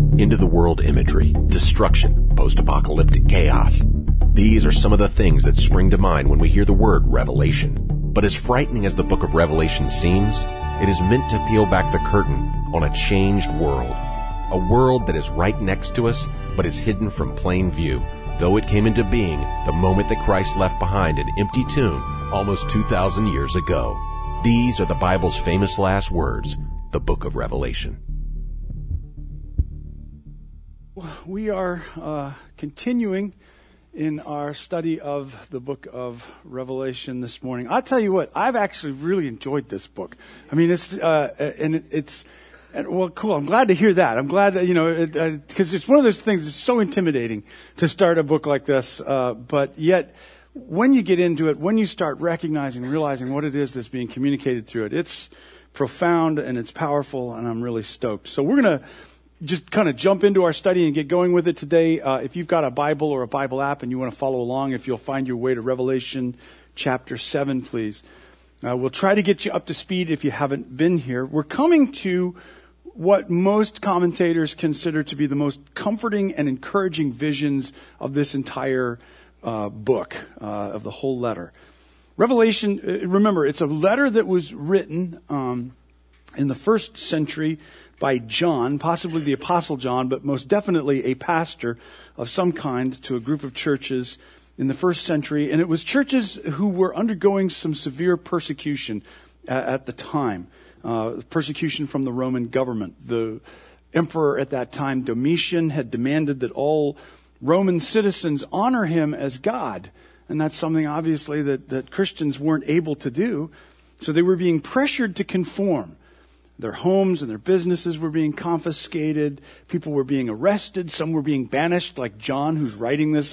End-of-the-world imagery, destruction, post-apocalyptic chaos. These are some of the things that spring to mind when we hear the word Revelation. But as frightening as the book of Revelation seems, it is meant to peel back the curtain on a changed world. A world that is right next to us, but is hidden from plain view, though it came into being the moment that Christ left behind an empty tomb almost 2,000 years ago. These are the Bible's famous last words, the book of Revelation. We are continuing in our study of the book of Revelation this morning. I'll tell you what, I've actually really enjoyed this book. I mean, well, cool. I'm glad to hear that. I'm glad that, because it's one of those things that's so intimidating to start a book like this, but yet when you get into it, when you start recognizing, realizing what it is that's being communicated through it, it's profound and it's powerful, and I'm really stoked. So we're going to just kind of jump into our study and get going with it today. If you've got a Bible or a Bible app and you want to follow along, if you'll find your way to Revelation chapter 7, please. We'll try to get you up to speed if you haven't been here. We're coming to what most commentators consider to be the most comforting and encouraging visions of this entire book, of the whole letter. Revelation, remember, it's a letter that was written in the first century by John, possibly the Apostle John, but most definitely a pastor of some kind to a group of churches in the first century. And it was churches who were undergoing some severe persecution at the time, persecution from the Roman government. The emperor at that time, Domitian, had demanded that all Roman citizens honor him as God. And that's something, obviously, that Christians weren't able to do. So they were being pressured to conform. Their homes and their businesses were being confiscated. People were being arrested. Some were being banished, like John, who's writing this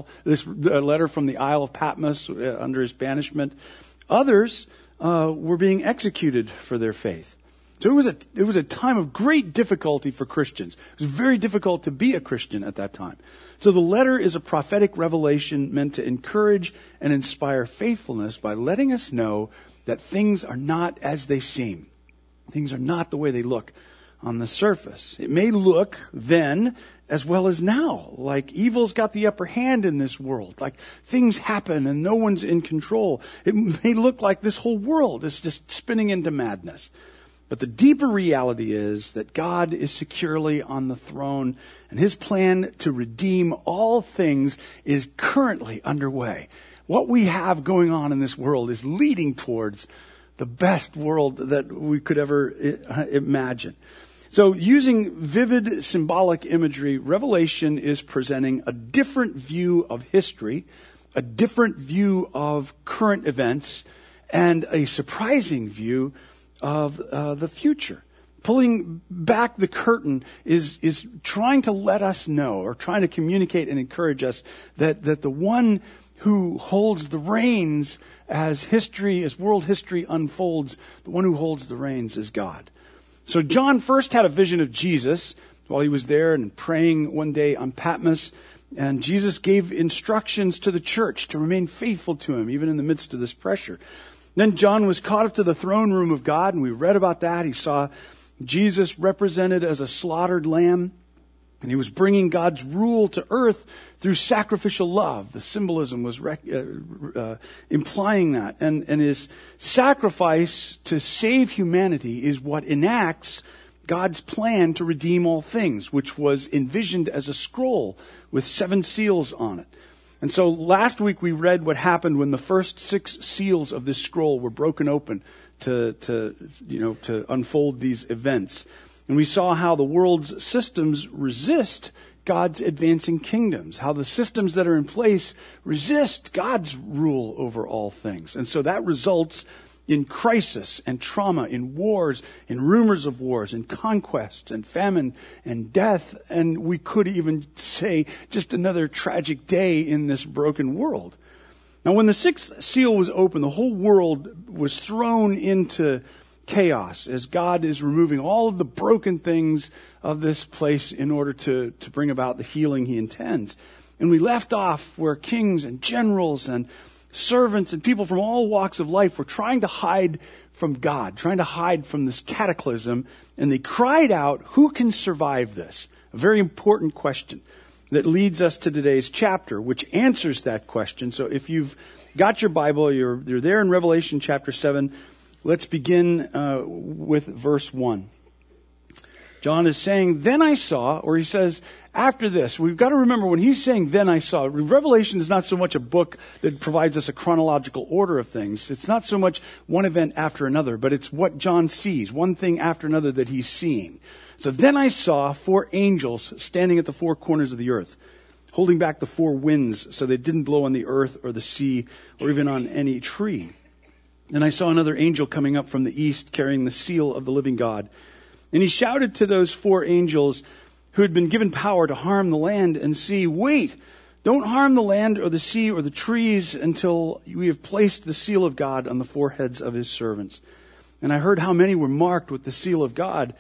letter from the Isle of Patmos under his banishment. Others were being executed for their faith. So it was a time of great difficulty for Christians. It was very difficult to be a Christian at that time. So the letter is a prophetic revelation meant to encourage and inspire faithfulness by letting us know that things are not as they seem. Things are not the way they look on the surface. It may look then as well as now, like evil's got the upper hand in this world, like things happen and no one's in control. It may look like this whole world is just spinning into madness. But the deeper reality is that God is securely on the throne, and his plan to redeem all things is currently underway. What we have going on in this world is leading towards the best world that we could ever imagine. So using vivid symbolic imagery, Revelation is presenting a different view of history, a different view of current events, and a surprising view of the future. Pulling back the curtain is trying to let us know, or trying to communicate and encourage us that the one who holds the reins as world history unfolds, the one who holds the reins is God. So John first had a vision of Jesus while he was there and praying one day on Patmos. And Jesus gave instructions to the church to remain faithful to him, even in the midst of this pressure. Then John was caught up to the throne room of God, and we read about that. He saw Jesus represented as a slaughtered lamb, and he was bringing God's rule to earth through sacrificial love. The symbolism was implying that. And his sacrifice to save humanity is what enacts God's plan to redeem all things, which was envisioned as a scroll with 7 seals on it. And so last week we read what happened when the first 6 seals of this scroll were broken open to unfold these events. And we saw how the world's systems resist God's advancing kingdoms, how the systems that are in place resist God's rule over all things. And so that results in crisis and trauma, in wars, in rumors of wars, in conquests and famine and death. And we could even say just another tragic day in this broken world. Now, when the 6th seal was opened, the whole world was thrown into chaos as God is removing all of the broken things of this place in order to bring about the healing he intends. And we left off where kings and generals and servants and people from all walks of life were trying to hide from God, trying to hide from this cataclysm. And they cried out, "Who can survive this?" A very important question that leads us to today's chapter, which answers that question. So if you've got your Bible, you're there in Revelation chapter 7. Let's begin with verse 1. John is saying, then I saw, or he says, after this. We've got to remember when he's saying, then I saw. Revelation is not so much a book that provides us a chronological order of things. It's not so much one event after another, but it's what John sees, one thing after another that he's seeing. So then I saw 4 angels standing at the 4 corners of the earth, holding back the 4 winds so they didn't blow on the earth or the sea or even on any tree. And I saw another angel coming up from the east carrying the seal of the living God. And he shouted to those 4 angels who had been given power to harm the land and sea, wait, don't harm the land or the sea or the trees until we have placed the seal of God on the foreheads of his servants. And I heard how many were marked with the seal of God.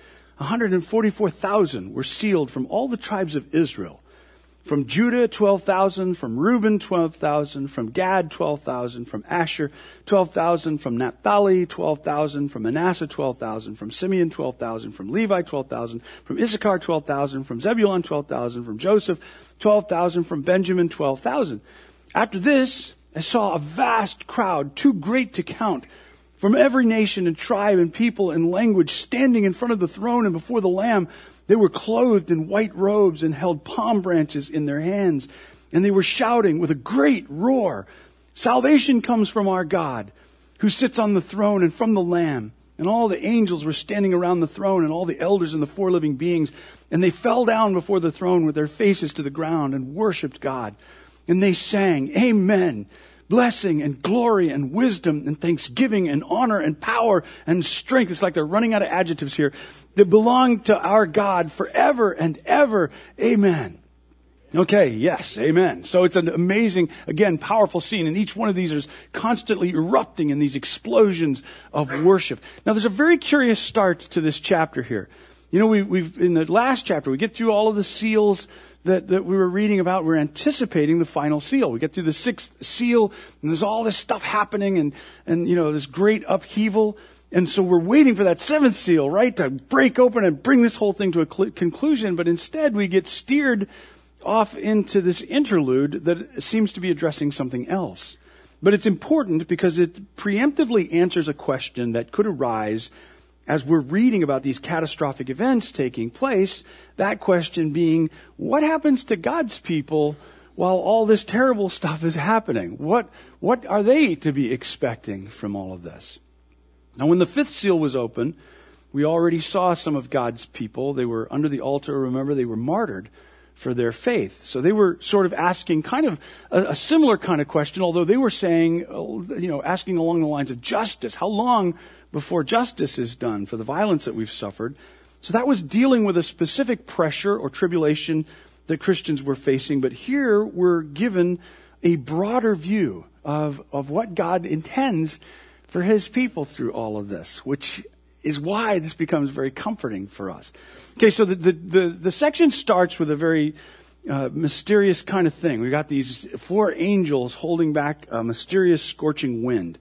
144,000 were sealed from all the tribes of Israel. From Judah, 12,000. From Reuben, 12,000. From Gad, 12,000. From Asher, 12,000. From Naphtali, 12,000. From Manasseh, 12,000. From Simeon, 12,000. From Levi, 12,000. From Issachar, 12,000. From Zebulun, 12,000. From Joseph, 12,000. From Benjamin, 12,000. After this, I saw a vast crowd, too great to count, from every nation and tribe and people and language, standing in front of the throne and before the Lamb. They were clothed in white robes and held palm branches in their hands. And they were shouting with a great roar, salvation comes from our God, who sits on the throne, and from the Lamb. And all the angels were standing around the throne, and all the elders and the 4 living beings. And they fell down before the throne with their faces to the ground and worshiped God. And they sang, Amen. Blessing and glory and wisdom and thanksgiving and honor and power and strength. It's like they're running out of adjectives here. That belong to our God forever and ever. Amen. Okay, yes, amen. So it's an amazing, again, powerful scene. And each one of these is constantly erupting in these explosions of worship. Now there's a very curious start to this chapter here. You know, we've in the last chapter, we get through all of the seals that we were reading about. We're anticipating the final seal. We get through the 6th seal, and there's all this stuff happening, and you know, this great upheaval. And so we're waiting for that 7th seal, right, to break open and bring this whole thing to a conclusion. But instead, we get steered off into this interlude that seems to be addressing something else. But it's important because it preemptively answers a question that could arise as we're reading about these catastrophic events taking place, that question being, what happens to God's people while all this terrible stuff is happening? What are they to be expecting from all of this? Now, when the 5th seal was open, we already saw some of God's people. They were under the altar. Remember, they were martyred for their faith. So they were sort of asking kind of a similar kind of question, although they were saying, asking along the lines of justice. How long before justice is done for the violence that we've suffered? So that was dealing with a specific pressure or tribulation that Christians were facing. But here we're given a broader view of what God intends for his people through all of this, which is why this becomes very comforting for us. Okay, so the section starts with a very mysterious kind of thing. We got these 4 angels holding back a mysterious scorching wind.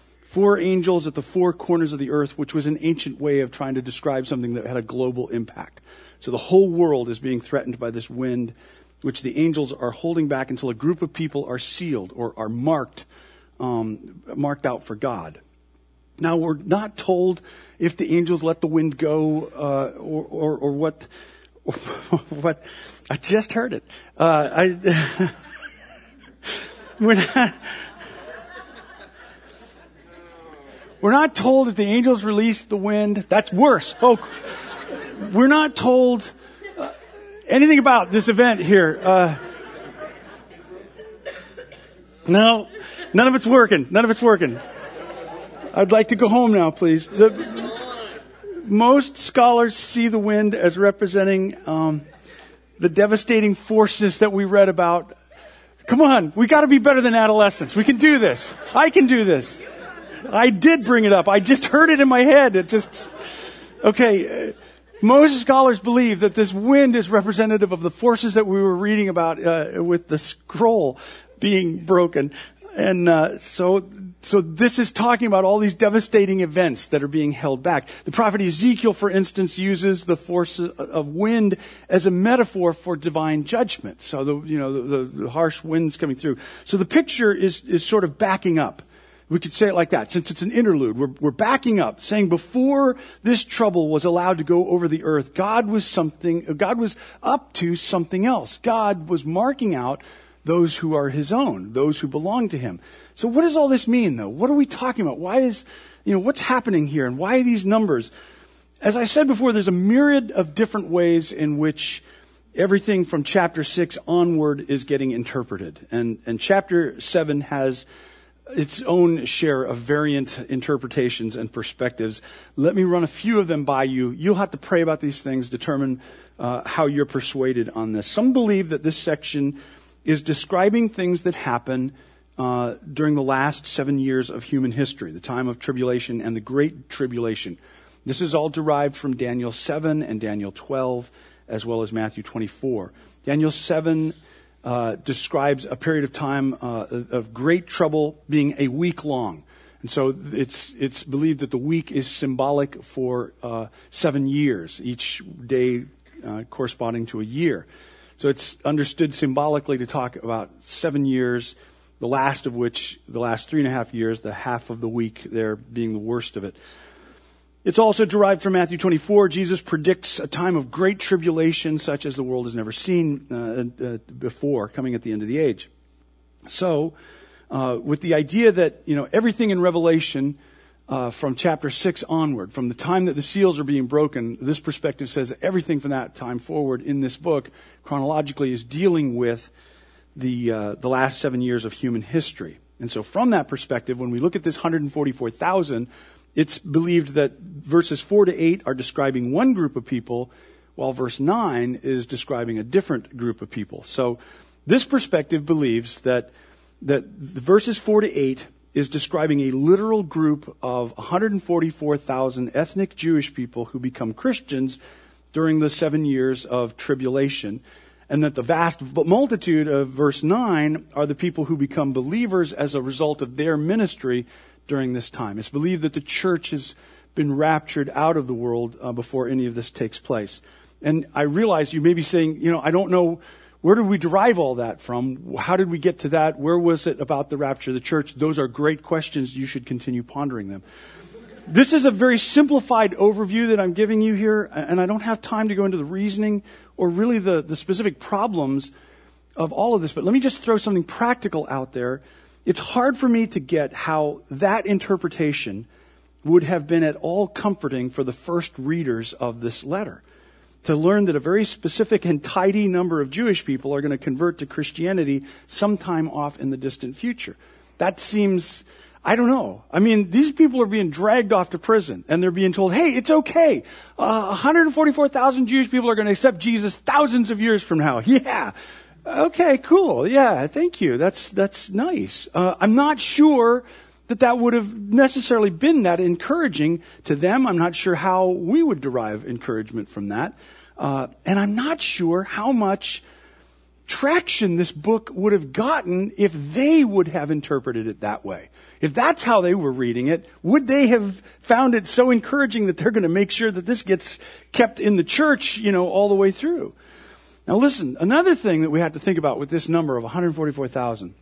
4 angels at the 4 corners of the earth, which was an ancient way of trying to describe something that had a global impact. So the whole world is being threatened by this wind, which the angels are holding back until a group of people are sealed or are marked out for God. Now, we're not told if the angels let the wind go or what. What I just heard it. We're not told if the angels released the wind. That's worse. Oh, we're not told anything about this event here. No, none of it's working. None of it's working. I'd like to go home now, please. Most scholars see the wind as representing the devastating forces that we read about. Come on, we got to be better than adolescents. We can do this. I can do this. I did bring it up. I just heard it in my head. Okay. Most scholars believe that this wind is representative of the forces that we were reading about with the scroll being broken. And so So this is talking about all these devastating events that are being held back. The prophet Ezekiel, for instance, uses the force of wind as a metaphor for divine judgment. So the harsh winds coming through. So the picture is sort of backing up. We could say it like that. Since it's an interlude, we're backing up, saying before this trouble was allowed to go over the earth, God was up to something else. God was marking out those who are his own, those who belong to him. So what does all this mean, though? What are we talking about? What's happening here, and why these numbers? As I said before, there's a myriad of different ways in which everything from chapter 6 onward is getting interpreted. And chapter 7 has its own share of variant interpretations and perspectives. Let me run a few of them by you. You'll have to pray about these things, determine how you're persuaded on this. Some believe that this section is describing things that happen during the last 7 years of human history, the time of tribulation and the Great Tribulation. This is all derived from Daniel 7 and Daniel 12, as well as Matthew 24. Daniel 7 describes a period of time of great trouble being a week long. And so it's believed that the week is symbolic for 7 years, each day corresponding to a year. So it's understood symbolically to talk about 7 years, the last of which, the last 3.5 years, the half of the week there being the worst of it. It's also derived from Matthew 24. Jesus predicts a time of great tribulation such as the world has never seen before, coming at the end of the age. So, with the idea that, everything in Revelation from chapter 6 onward, from the time that the seals are being broken, this perspective says that everything from that time forward in this book, chronologically, is dealing with the last 7 years of human history. And so from that perspective, when we look at this 144,000, it's believed that verses 4 to 8 are describing one group of people, while verse 9 is describing a different group of people. So this perspective believes that the verses 4 to 8 is describing a literal group of 144,000 ethnic Jewish people who become Christians during the 7 years of tribulation, and that the vast multitude of verse 9 are the people who become believers as a result of their ministry during this time. It's believed that the church has been raptured out of the world before any of this takes place. And I realize you may be saying, I don't know, where did we derive all that from? How did we get to that? Where was it about the rapture of the church? Those are great questions. You should continue pondering them. This is a very simplified overview that I'm giving you here, and I don't have time to go into the reasoning or really the specific problems of all of this. But let me just throw something practical out there. It's hard for me to get how that interpretation would have been at all comforting for the first readers of this letter. To learn that a very specific and tidy number of Jewish people are going to convert to Christianity sometime off in the distant future. That seems, I don't know. I mean, these people are being dragged off to prison, and they're being told, hey, it's okay. 144,000 Jewish people are going to accept Jesus thousands of years from now. Yeah. Okay, cool. Yeah, thank you. That's nice. I'm not sure that would have necessarily been that encouraging to them. I'm not sure how we would derive encouragement from that. And I'm not sure how much traction this book would have gotten if they would have interpreted it that way. If that's how they were reading it, would they have found it so encouraging that they're going to make sure that this gets kept in the church, all the way through? Now listen, another thing that we have to think about with this number of 144,000,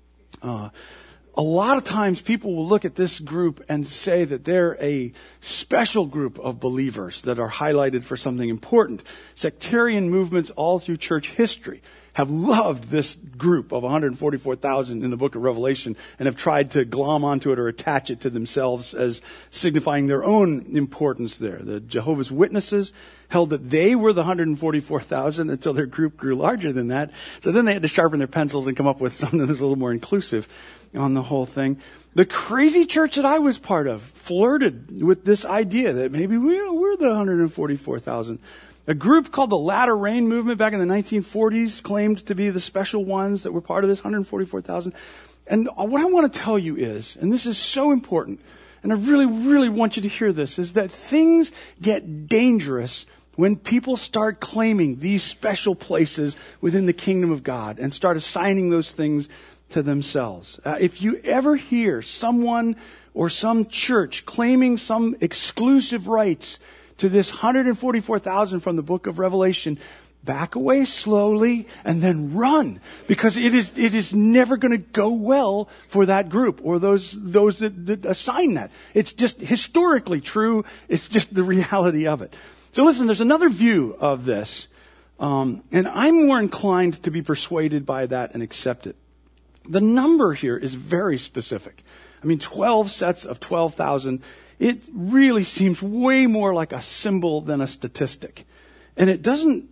a lot of times people will look at this group and say that they're a special group of believers that are highlighted for something important. Sectarian movements all through church history have loved this group of 144,000 in the book of Revelation and have tried to glom onto it or attach it to themselves as signifying their own importance there. The Jehovah's Witnesses held that they were the 144,000 until their group grew larger than that. So then they had to sharpen their pencils and come up with something that's a little more inclusive on the whole thing. The crazy church that I was part of flirted with this idea that maybe we're the 144,000. A group called the Latter Rain Movement back in the 1940s claimed to be the special ones that were part of this 144,000. And what I want to tell you is, and this is so important, and I really, really want you to hear this, is that things get dangerous when people start claiming these special places within the kingdom of God and start assigning those things to themselves. If you ever hear someone or some church claiming some exclusive rights to this 144,000 from the book of Revelation, back away slowly and then run, because it is never going to go well for that group or those that assign that. It's just historically true. It's just the reality of it. So listen, there's another view of this, and I'm more inclined to be persuaded by that and accept it. The number here is very specific. 12 sets of 12,000. It really seems way more like a symbol than a statistic. And it doesn't,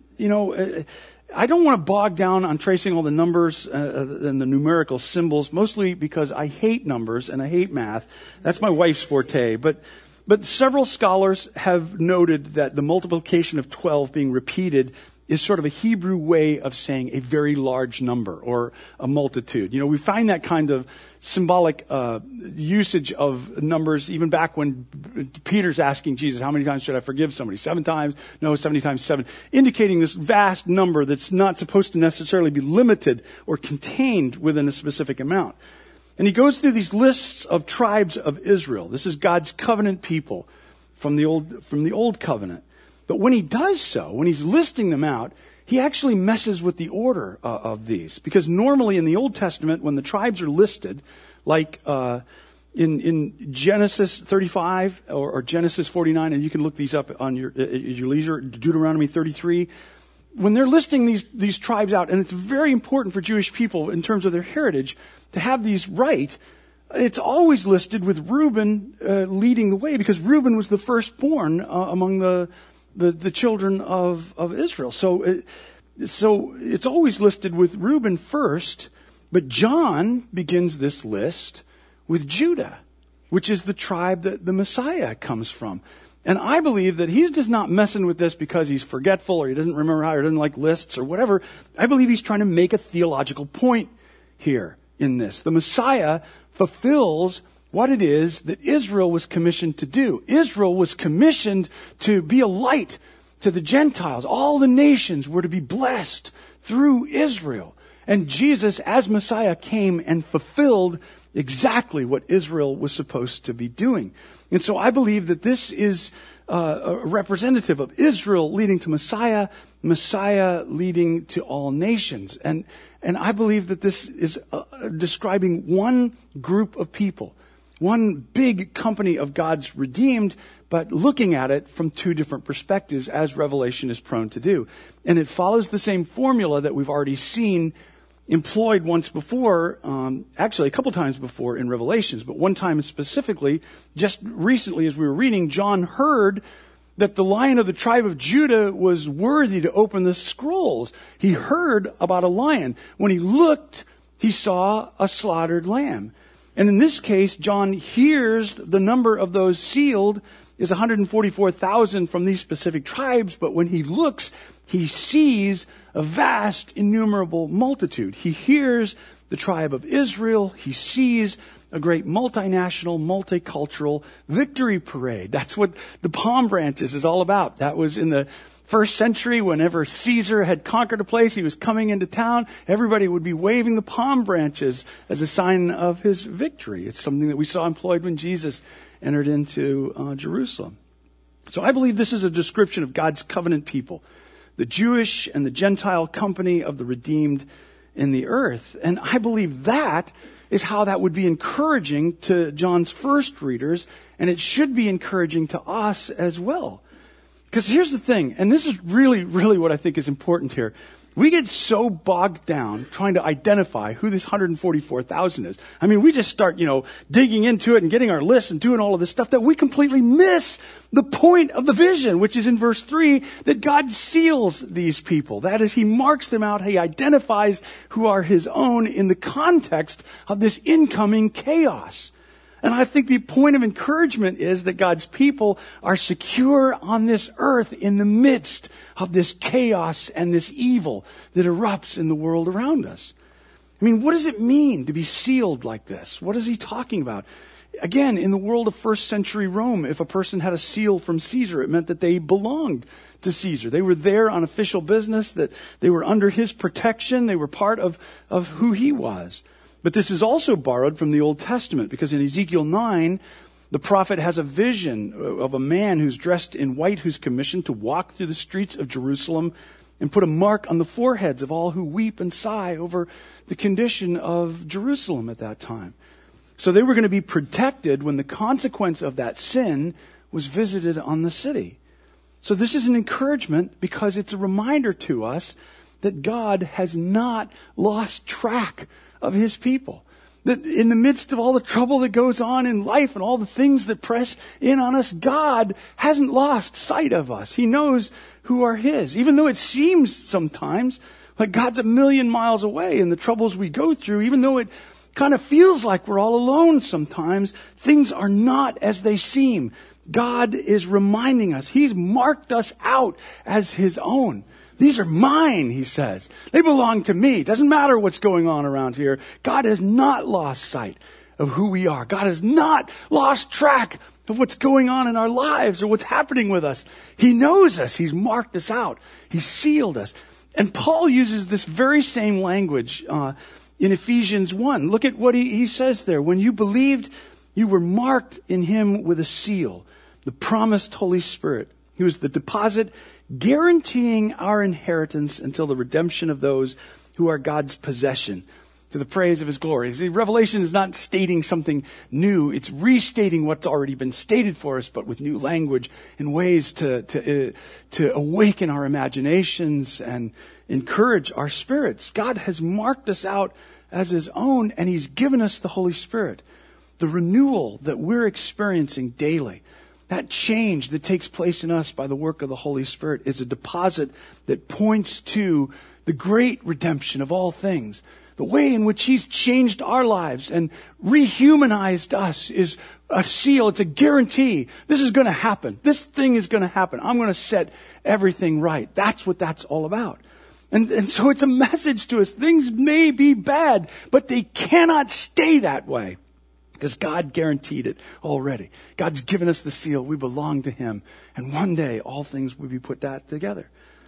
I don't want to bog down on tracing all the numbers and the numerical symbols, mostly because I hate numbers and I hate math. That's my wife's forte. But several scholars have noted that the multiplication of 12 being repeated is sort of a Hebrew way of saying a very large number or a multitude. We find that kind of symbolic usage of numbers even back when Peter's asking Jesus, how many times should I forgive somebody? 7 times? No, 70 times 7. Indicating this vast number that's not supposed to necessarily be limited or contained within a specific amount. And he goes through these lists of tribes of Israel. This is God's covenant people from the old covenant. But when he does so, when he's listing them out, he actually messes with the order of these. Because normally in the Old Testament, when the tribes are listed, like in Genesis 35 or Genesis 49, and you can look these up on your leisure, Deuteronomy 33, when they're listing these tribes out, and it's very important for Jewish people in terms of their heritage to have these right, it's always listed with Reuben leading the way, because Reuben was the firstborn among the children of Israel. So it's always listed with Reuben first, but John begins this list with Judah, which is the tribe that the Messiah comes from. And I believe that he's just not messing with this because he's forgetful or he doesn't remember how or doesn't like lists or whatever. I believe he's trying to make a theological point here in this. The Messiah fulfills what it is that Israel was commissioned to do. Israel was commissioned to be a light to the Gentiles. All the nations were to be blessed through Israel. And Jesus, as Messiah, came and fulfilled exactly what Israel was supposed to be doing. And so I believe that this is a representative of Israel leading to Messiah, Messiah leading to all nations. And I believe that this is describing one group of people, one big company of God's redeemed, but looking at it from 2 different perspectives, as Revelation is prone to do. And it follows the same formula that we've already seen employed once before, actually a couple times before in Revelations, but one time specifically, just recently as we were reading, John heard that the Lion of the tribe of Judah was worthy to open the scrolls. He heard about a lion. When he looked, he saw a slaughtered lamb. And in this case, John hears the number of those sealed is 144,000 from these specific tribes, but when he looks, he sees a vast, innumerable multitude. He hears the tribe of Israel. He sees a great multinational, multicultural victory parade. That's what the palm branches is all about. That was in the first century. Whenever Caesar had conquered a place, he was coming into town, everybody would be waving the palm branches as a sign of his victory. It's something that we saw employed when Jesus entered into Jerusalem. So I believe this is a description of God's covenant people, the Jewish and the Gentile company of the redeemed in the earth. And I believe that is how that would be encouraging to John's first readers, and it should be encouraging to us as well. Because here's the thing, and this is really, really what I think is important here. We get so bogged down trying to identify who this 144,000 is. I mean, we just start, digging into it and getting our list and doing all of this stuff that we completely miss the point of the vision, which is in verse 3, that God seals these people. That is, he marks them out. He identifies who are his own in the context of this incoming chaos. And I think the point of encouragement is that God's people are secure on this earth in the midst of this chaos and this evil that erupts in the world around us. I mean, what does it mean to be sealed like this? What is he talking about? Again, in the world of first century Rome, if a person had a seal from Caesar, it meant that they belonged to Caesar. They were there on official business, that they were under his protection. They were part of who he was. But this is also borrowed from the Old Testament, because in Ezekiel 9, the prophet has a vision of a man who's dressed in white, who's commissioned to walk through the streets of Jerusalem and put a mark on the foreheads of all who weep and sigh over the condition of Jerusalem at that time. So they were going to be protected when the consequence of that sin was visited on the city. So this is an encouragement, because it's a reminder to us that God has not lost track of his people. That in the midst of all the trouble that goes on in life and all the things that press in on us, God hasn't lost sight of us. He knows who are his. Even though it seems sometimes like God's a million miles away in the troubles we go through, even though it kind of feels like we're all alone sometimes, things are not as they seem. God is reminding us. He's marked us out as his own. These are mine, he says. They belong to me. It doesn't matter what's going on around here. God has not lost sight of who we are. God has not lost track of what's going on in our lives or what's happening with us. He knows us. He's marked us out. He's sealed us. And Paul uses this very same language in Ephesians 1. Look at what he says there. When you believed, you were marked in him with a seal, the promised Holy Spirit. He was the deposit guaranteeing our inheritance until the redemption of those who are God's possession, to the praise of his glory. See, Revelation is not stating something new. It's restating what's already been stated for us, but with new language and ways to awaken our imaginations and encourage our spirits. God has marked us out as his own, and he's given us the Holy Spirit. The renewal that we're experiencing daily, that change that takes place in us by the work of the Holy Spirit, is a deposit that points to the great redemption of all things. The way in which he's changed our lives and rehumanized us is a seal. It's a guarantee. This is going to happen. This thing is going to happen. I'm going to set everything right. That's what that's all about. And so it's a message to us. Things may be bad, but they cannot stay that way, because God guaranteed it already. God's given us the seal. We belong to him. And one day, all things will be put that together.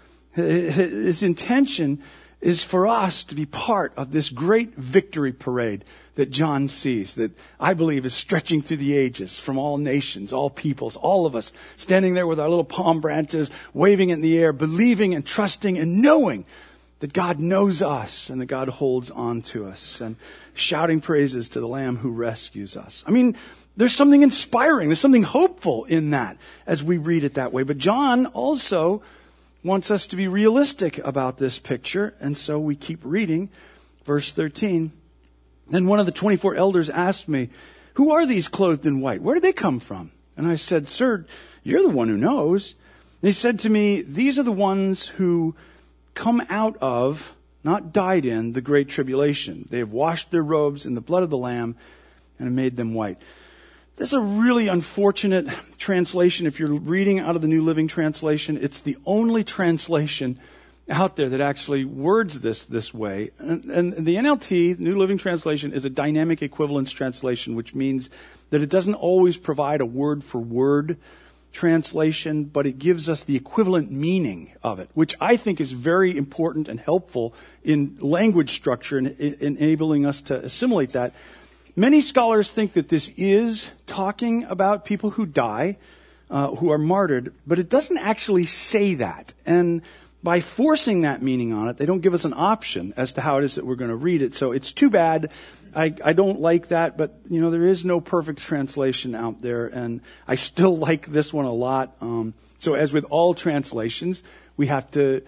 His intention is for us to be part of this great victory parade that John sees, that I believe is stretching through the ages, from all nations, all peoples, all of us, standing there with our little palm branches, waving in the air, believing and trusting and knowing that God knows us and that God holds on to us, and shouting praises to the Lamb who rescues us. I mean, there's something inspiring, there's something hopeful in that as we read it that way. But John also wants us to be realistic about this picture, and so we keep reading. Verse 13. Then one of the 24 elders asked me, "Who are these clothed in white? Where did they come from?" And I said, "Sir, you're the one who knows." And he said to me, "These are the ones who come out of, not died in, the great tribulation. They have washed their robes in the blood of the Lamb and have made them white." This is a really unfortunate translation. If you're reading out of the New Living Translation, it's the only translation out there that actually words this way. And the NLT, New Living Translation, is a dynamic equivalence translation, which means that it doesn't always provide a word-for-word translation, but it gives us the equivalent meaning of it, which I think is very important and helpful in language structure and enabling us to assimilate that. Many scholars think that this is talking about people who die, who are martyred, but it doesn't actually say that. And by forcing that meaning on it, they don't give us an option as to how it is that we're going to read it. So it's too bad. I don't like that, but there is no perfect translation out there, and I still like this one a lot. So as with all translations, we have to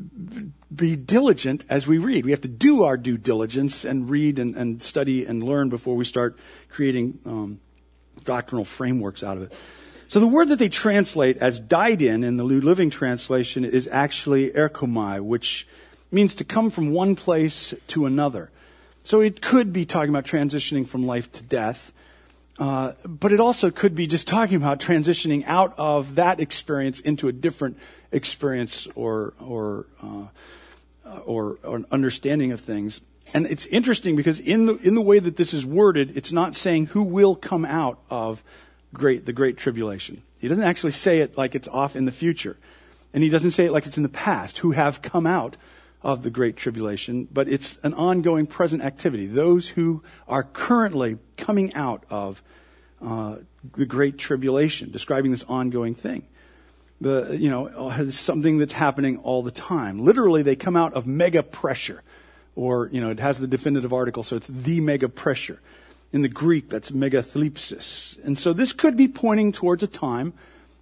be diligent as we read. We have to do our due diligence and read and study and learn before we start creating doctrinal frameworks out of it. So the word that they translate as died in the New Living Translation is actually erchomai, which means to come from one place to another. So it could be talking about transitioning from life to death, but it also could be just talking about transitioning out of that experience into a different experience or an understanding of things. And it's interesting because in the way that this is worded, it's not saying who will come out of the Great Tribulation. He doesn't actually say it like it's off in the future. And he doesn't say it like it's in the past, who have come out of the Great Tribulation, but it's an ongoing present activity. Those who are currently coming out of the Great Tribulation, describing this ongoing thing. It's something that's happening all the time. Literally, they come out of mega pressure, or, it has the definitive article, so it's the mega pressure. In the Greek, that's megathlipsis. And so this could be pointing towards a time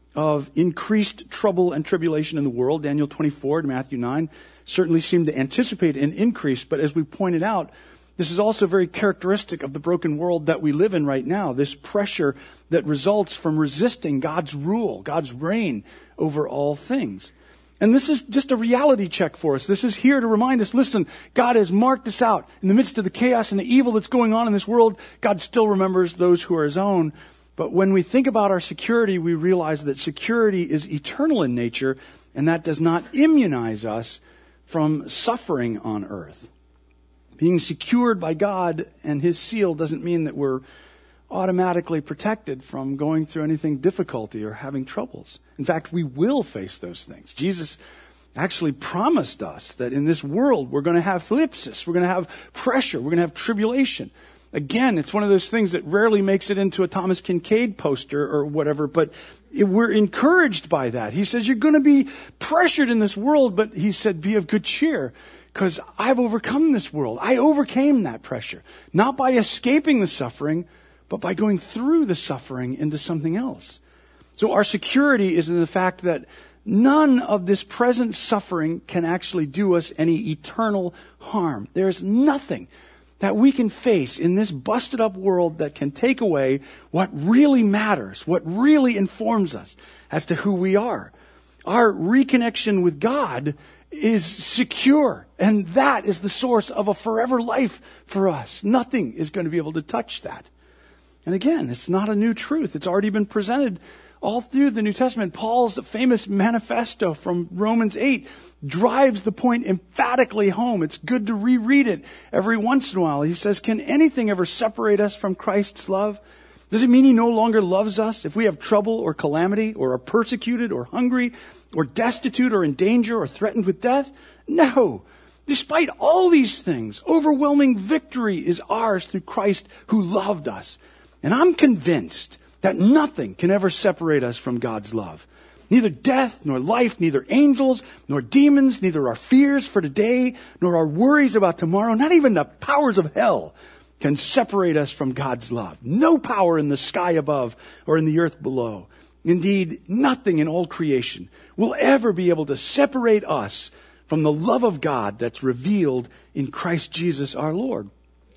of increased trouble and tribulation in the world. Daniel 24 and Matthew 9 certainly seem to anticipate an increase, but as we pointed out, this is also very characteristic of the broken world that we live in right now, this pressure that results from resisting God's rule, God's reign over all things. And this is just a reality check for us. This is here to remind us, listen, God has marked us out. In the midst of the chaos and the evil that's going on in this world, God still remembers those who are His own. But when we think about our security, we realize that security is eternal in nature, and that does not immunize us from suffering on earth. Being secured by God and His seal doesn't mean that we're automatically protected from going through anything difficulty or having troubles. In fact, we will face those things. Jesus actually promised us that in this world we're going to have thlipsis, we're going to have pressure, we're going to have tribulation. Again, it's one of those things that rarely makes it into a Thomas Kincaid poster or whatever, but we're encouraged by that. He says, you're going to be pressured in this world, but He said, be of good cheer, because I've overcome this world. I overcame that pressure, not by escaping the suffering, but by going through the suffering into something else. So our security is in the fact that none of this present suffering can actually do us any eternal harm. There's nothing that we can face in this busted up world that can take away what really matters, what really informs us as to who we are. Our reconnection with God is secure, and that is the source of a forever life for us. Nothing is going to be able to touch that. And again, it's not a new truth. It's already been presented all through the New Testament. Paul's famous manifesto from Romans 8 drives the point emphatically home. It's good to reread it every once in a while. He says, can anything ever separate us from Christ's love? Does it mean He no longer loves us if we have trouble or calamity or are persecuted or hungry or destitute or in danger or threatened with death? No. Despite all these things, overwhelming victory is ours through Christ who loved us. And I'm convinced that nothing can ever separate us from God's love. Neither death, nor life, neither angels, nor demons, neither our fears for today, nor our worries about tomorrow, not even the powers of hell can separate us from God's love. No power in the sky above or in the earth below. Indeed, nothing in all creation will ever be able to separate us from the love of God that's revealed in Christ Jesus our Lord.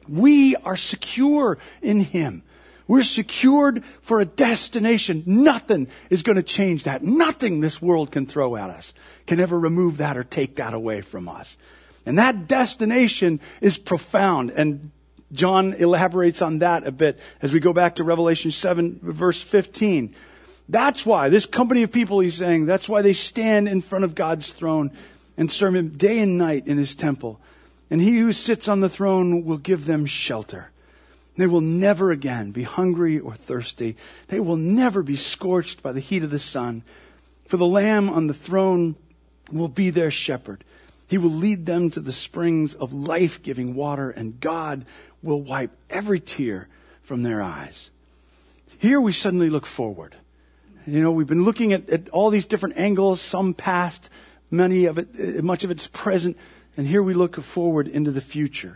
We are secure in Him. We're secured for a destination. Nothing is going to change that. Nothing this world can throw at us can ever remove that or take that away from us. And that destination is profound. And John elaborates on that a bit as we go back to Revelation 7, verse 15. That's why this company of people, he's saying, that's why they stand in front of God's throne and serve Him day and night in His temple. And He who sits on the throne will give them shelter. They will never again be hungry or thirsty. They will never be scorched by the heat of the sun. For the Lamb on the throne will be their shepherd. He will lead them to the springs of life-giving water, and God will wipe every tear from their eyes. Here we suddenly look forward. We've been looking at all these different angles, some past, much of it's present, and here we look forward into the future.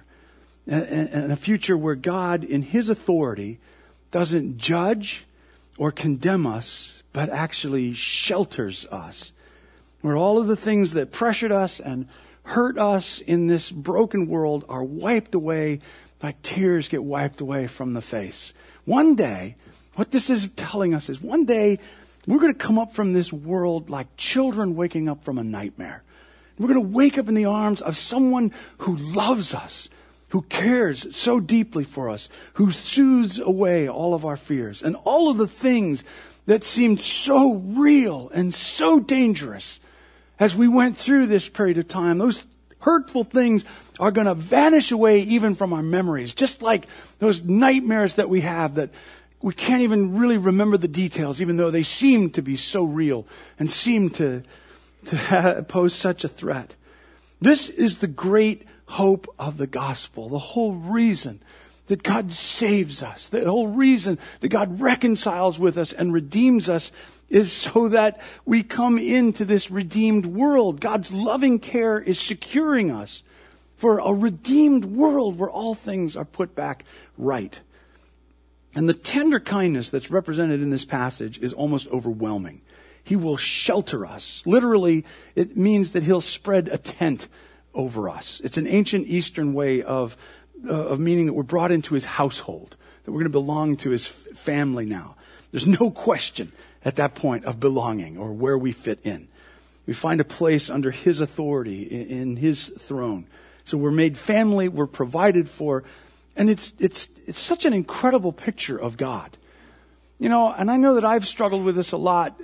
And a future where God, in His authority, doesn't judge or condemn us, but actually shelters us. Where all of the things that pressured us and hurt us in this broken world are wiped away like tears get wiped away from the face. One day, what this is telling us is one day we're going to come up from this world like children waking up from a nightmare. We're going to wake up in the arms of someone who loves us, who cares so deeply for us, who soothes away all of our fears and all of the things that seemed so real and so dangerous as we went through this period of time. Those hurtful things are going to vanish away even from our memories, just like those nightmares that we have that we can't even really remember the details, even though they seem to be so real and seem to pose such a threat. This is the great hope of the gospel, the whole reason that God saves us, the whole reason that God reconciles with us and redeems us is so that we come into this redeemed world. God's loving care is securing us for a redeemed world where all things are put back right. And the tender kindness that's represented in this passage is almost overwhelming. He will shelter us. Literally, it means that he'll spread a tent over us. It's an ancient Eastern way of meaning that we're brought into his household, that we're going to belong to his family now. There's no question at that point of belonging or where we fit in. We find a place under his authority in his throne. So we're made family, we're provided for, and it's such an incredible picture of God. You know, and I know that I've struggled with this a lot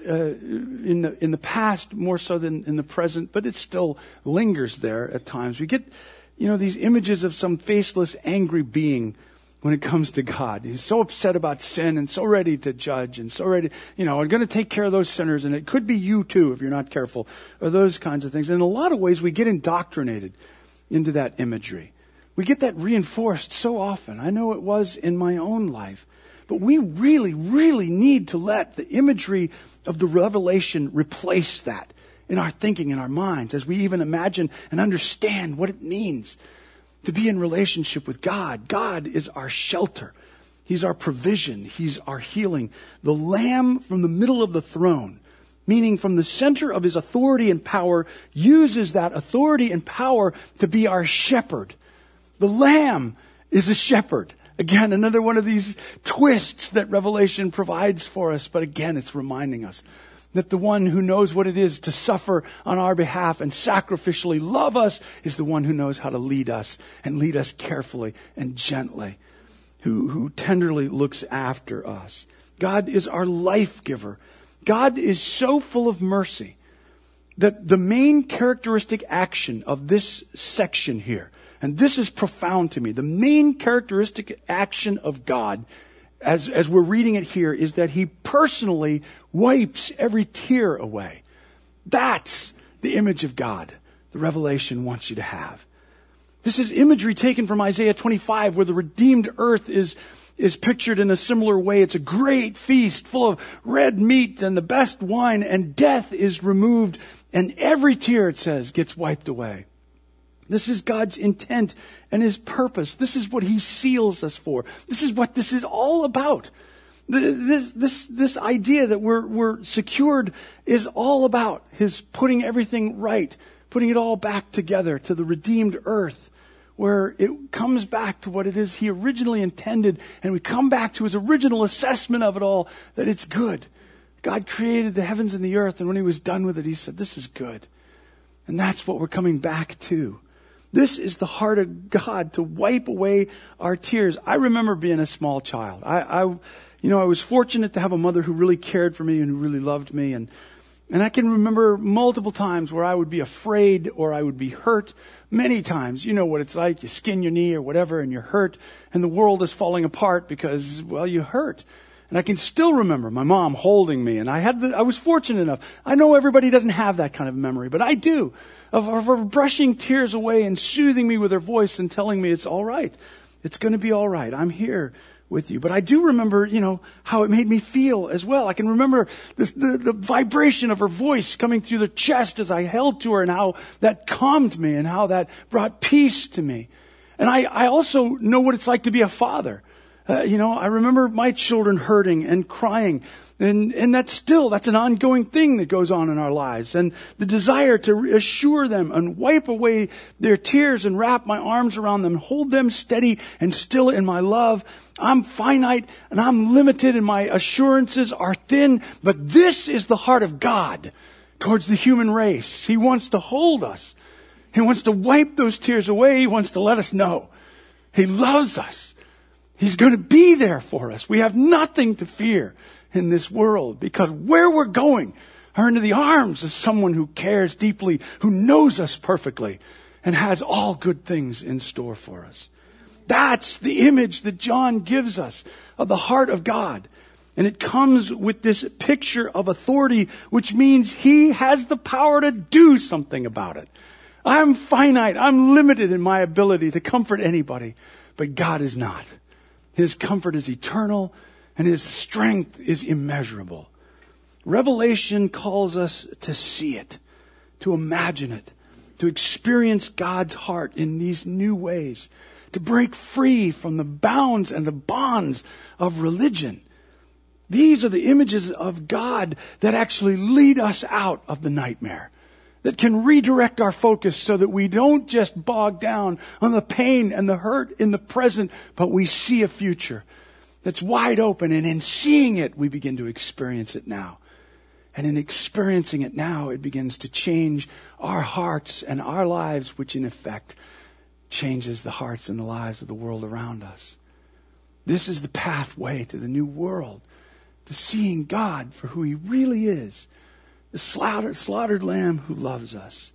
in the past, more so than in the present, but it still lingers there at times. We get, you know, these images of some faceless, angry being when it comes to God. He's so upset about sin and so ready to judge and so ready, you know, and going to take care of those sinners, and it could be you too if you're not careful, or those kinds of things. And in a lot of ways, we get indoctrinated into that imagery. We get that reinforced so often. I know it was in my own life. But we really, really need to let the imagery of the revelation replace that in our thinking, in our minds, as we even imagine and understand what it means to be in relationship with God. God is our shelter. He's our provision. He's our healing. The Lamb from the middle of the throne, meaning from the center of his authority and power, uses that authority and power to be our shepherd. The Lamb is a shepherd. Again, another one of these twists that Revelation provides for us. But again, it's reminding us that the one who knows what it is to suffer on our behalf and sacrificially love us is the one who knows how to lead us and lead us carefully and gently, who tenderly looks after us. God is our life giver. God is so full of mercy that the main characteristic action of this section here, and this is profound to me, the main characteristic action of God, as we're reading it here, is that he personally wipes every tear away. That's the image of God the Revelation wants you to have. This is imagery taken from Isaiah 25, where the redeemed earth is pictured in a similar way. It's a great feast full of red meat and the best wine, and death is removed, and every tear, it says, gets wiped away. This is God's intent and his purpose. This is what he seals us for. This is what this is all about. This idea that we're secured is all about his putting everything right, putting it all back together to the redeemed earth, where it comes back to what it is he originally intended, and we come back to his original assessment of it all, that it's good. God created the heavens and the earth, and when he was done with it, he said, this is good. And that's what we're coming back to. This is the heart of God, to wipe away our tears. I remember being a small child. I was fortunate to have a mother who really cared for me and who really loved me. And I can remember multiple times where I would be afraid or I would be hurt. Many times, you know what it's like. You skin your knee or whatever and you're hurt and the world is falling apart because, well, you hurt. And I can still remember my mom holding me, and I was fortunate enough. I know everybody doesn't have that kind of memory, but I do. Of her brushing tears away and soothing me with her voice and telling me it's all right. It's going to be all right. I'm here with you. But I do remember, how it made me feel as well. I can remember the vibration of her voice coming through the chest as I held to her, and how that calmed me and how that brought peace to me. And I also know what it's like to be a father. I remember my children hurting and crying, and that's an ongoing thing that goes on in our lives. And the desire to assure them and wipe away their tears and wrap my arms around them, hold them steady and still in my love. I'm finite and I'm limited and my assurances are thin, but this is the heart of God towards the human race. He wants to hold us. He wants to wipe those tears away. He wants to let us know he loves us. He's going to be there for us. We have nothing to fear in this world, because where we're going are into the arms of someone who cares deeply, who knows us perfectly, and has all good things in store for us. That's the image that John gives us of the heart of God. And it comes with this picture of authority, which means he has the power to do something about it. I'm finite. I'm limited in my ability to comfort anybody. But God is not. His comfort is eternal and His strength is immeasurable. Revelation calls us to see it, to imagine it, to experience God's heart in these new ways, to break free from the bounds and the bonds of religion. These are the images of God that actually lead us out of the nightmare, that can redirect our focus so that we don't just bog down on the pain and the hurt in the present, but we see a future that's wide open. And in seeing it, we begin to experience it now. And in experiencing it now, it begins to change our hearts and our lives, which in effect changes the hearts and the lives of the world around us. This is the pathway to the new world, to seeing God for who He really is, the slaughtered lamb who loves us.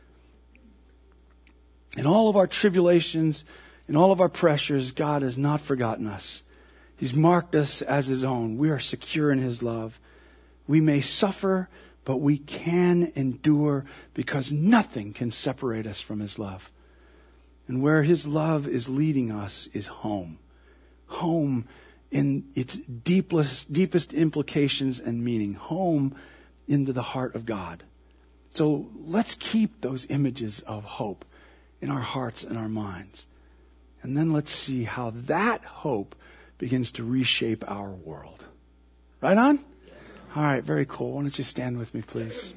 In all of our tribulations, in all of our pressures, God has not forgotten us. He's marked us as His own. We are secure in His love. We may suffer, but we can endure because nothing can separate us from His love. And where His love is leading us is home. Home in its deepest implications and meaning. Home into the heart of God. So let's keep those images of hope in our hearts and our minds. And then let's see how that hope begins to reshape our world. Right on? All right, very cool. Why don't you stand with me, please?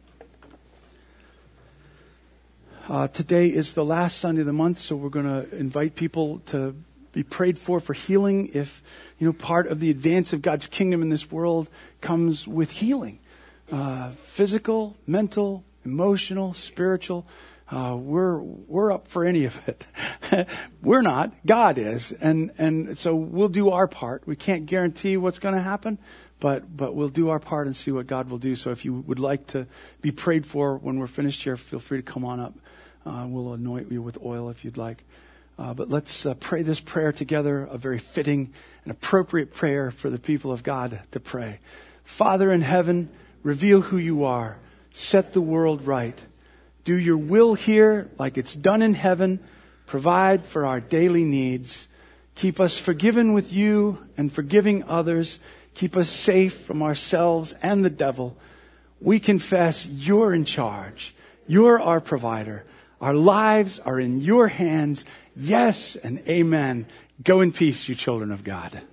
Today is the last Sunday of the month, so we're going to invite people to be prayed for healing. If, part of the advance of God's kingdom in this world comes with healing. Physical, mental, emotional, spiritual. We're up for any of it. We're not. God is. And so we'll do our part. We can't guarantee what's going to happen, but we'll do our part and see what God will do. So if you would like to be prayed for when we're finished here, feel free to come on up. We'll anoint you with oil if you'd like. But let's pray this prayer together, a very fitting and appropriate prayer for the people of God to pray. Father in heaven, reveal who You are. Set the world right. Do Your will here like it's done in heaven. Provide for our daily needs. Keep us forgiven with You and forgiving others. Keep us safe from ourselves and the devil. We confess You're in charge. You're our provider. Our lives are in Your hands. Yes and amen. Go in peace, you children of God.